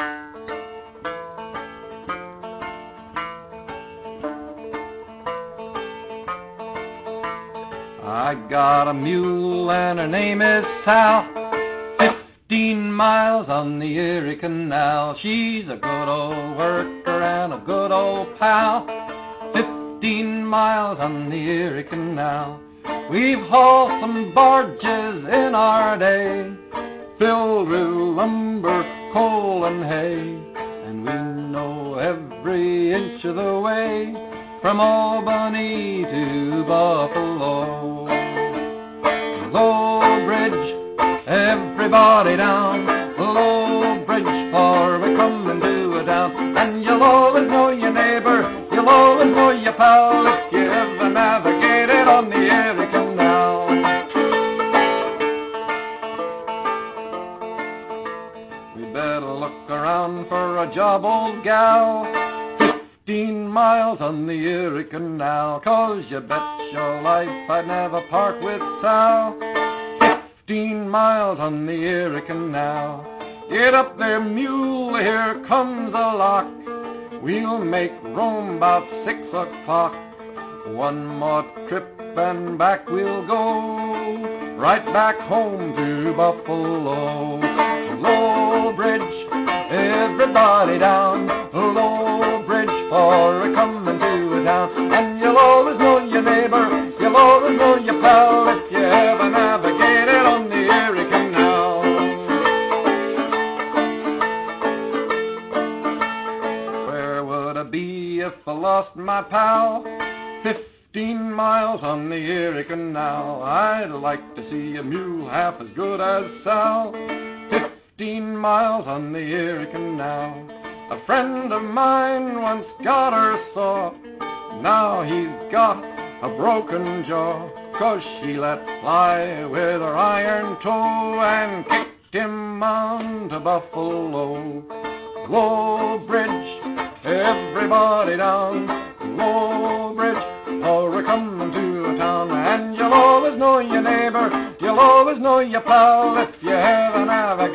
I got a mule and her name is Sal, 15 miles on the Erie Canal. She's a good old worker and a good old pal, 15 miles on the Erie Canal. We've hauled some barges in our day, filled with lumber, coal and hay, and we know every inch of the way from Albany to Buffalo. Low Bridge, everybody down, Low Bridge, for we're coming to a town. And you'll always know your neighbor, you'll always know your pal, if you ever navigated on the Erie Canal. We better look around for a job, old gal, 15 miles on the Erie Canal, 'cause you bet your life I'd never part with Sal, 15 miles on the Erie Canal. Get up there, mule, here comes a lock, we'll make Rome about 6 o'clock. One more trip and back we'll go, right back home to Buffalo. Low Bridge, everybody down, Low Bridge, for we're coming to a town. And you'll always know your neighbor, you'll always know your pal, if you ever navigated on the Erie Canal. Where would I be if I lost my pal? 15 miles on the Erie Canal. I'd like to see a mule half as good as Sal, 15 miles on the Erie Canal. A friend of mine once got her saw, now he's got a broken jaw, 'cause she let fly with her iron toe and kicked him on to Buffalo. Low Bridge, everybody down, Low Bridge, or we're coming to a town. And you'll always know your neighbor, you'll always know your pal, if you ever navigate